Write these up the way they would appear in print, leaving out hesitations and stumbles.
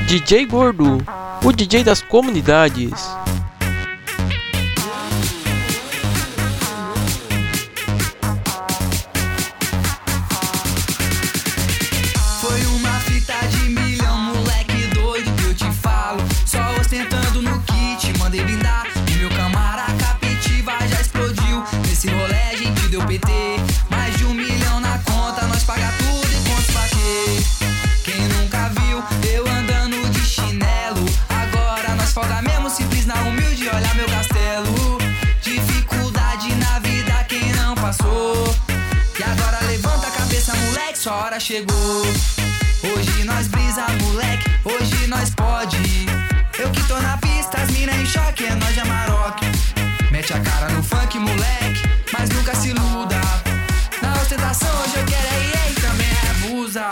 DJ Gordo, o DJ das comunidades. Foi uma fita de milhão, moleque doido que eu te falo. Só ostentando no kit, mandei blindar. E meu camarada Captiva já explodiu. Nesse rolê a gente deu PT. Mais de 1 milhão na conta, nós paga tudo e conta pra quê? Quem nunca viu eu andando de chinelo? Agora nós folga mesmo, simples na humilde, olha meu castelo. Dificuldade na vida quem não passou. E agora levanta a cabeça, moleque, sua hora chegou. Hoje nós brisa, moleque, hoje nós pode. Eu que tô na pista, as mina em choque, é nós de Amarok. Mete a cara no funk, moleque, mas nunca se iluda. Na ostentação hoje eu quero é EA, também é buza.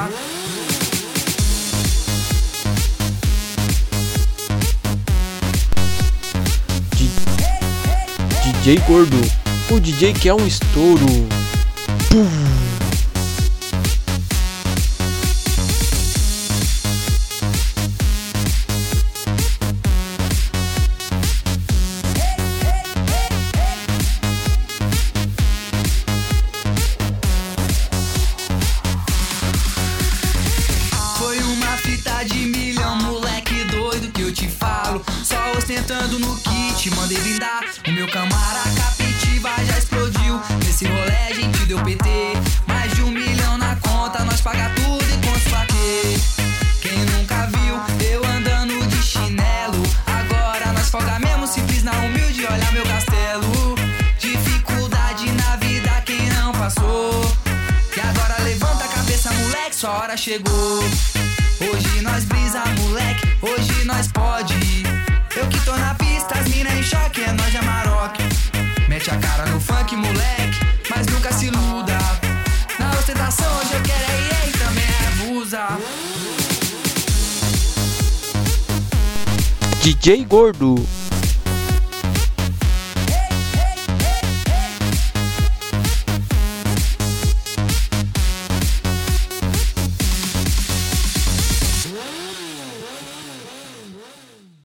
DJ Gordo, o DJ que é um estouro. Pum. Foi uma fita de milhão, moleque doido que eu te falo. Só ostentando no kit, mandei blindar. O meu camarada Captiva já explodiu. Nesse rolê a gente deu PT. Mais de 1 milhão na conta, nós paga tudo e conta pra quê? Quem nunca viu eu andando de chinelo? Agora nós folga mesmo, simples na humilde, olha meu castelo. Dificuldade na vida quem não passou. E agora levanta a cabeça, moleque, sua hora chegou. Hoje nós brisa, moleque, hoje nós pode. Eu que tô na pista, as mina em choque, é nós de Amarok. Mete a cara no funk, moleque, mas nunca se iluda. Na ostentação hoje eu quero é EA, também é buza. DJ Gordo.